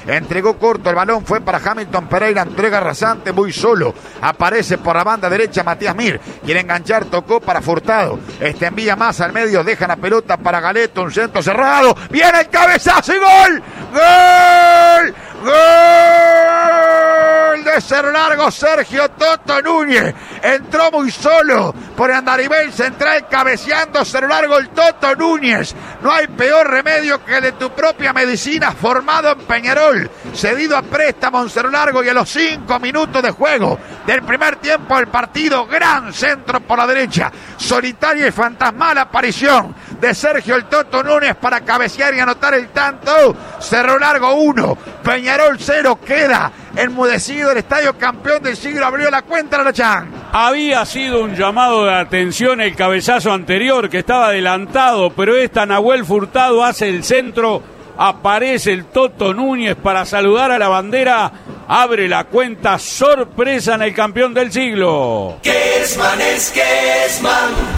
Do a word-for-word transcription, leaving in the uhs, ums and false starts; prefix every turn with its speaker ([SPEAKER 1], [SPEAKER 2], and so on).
[SPEAKER 1] entregó corto, el balón fue para Hamilton Pereira, entrega rasante, muy solo, aparece por la banda derecha Matías Mir, quiere enganchar, tocó para Furtado, este envía más al medio, deja la pelota para Galeto, un centro cerrado, viene el cabezazo y gol, gol, gol de Cerro Largo, Sergio Toto Núñez, entró muy solo por el andarivel central, cabeceando Cerro Largo el Toto Núñez. No hay peor remedio que el de tu propia medicina, formado en Peñarol, cedido a préstamo en Cerro Largo, y a los cinco minutos de juego del primer tiempo del partido, gran centro por la derecha, solitaria y fantasmal aparición de Sergio el Toto Núñez para cabecear y anotar el tanto. Cerro Largo uno, Peñarol cero, queda enmudecido el estadio campeón del siglo, abrió la cuenta la Chan.
[SPEAKER 2] Había sido un llamado de atención el cabezazo anterior, que estaba adelantado, pero esta Nahuel Furtado hace el centro, aparece el Toto Núñez para saludar a la bandera, abre la cuenta, sorpresa en el campeón del siglo.
[SPEAKER 3] Kesman es Kesman.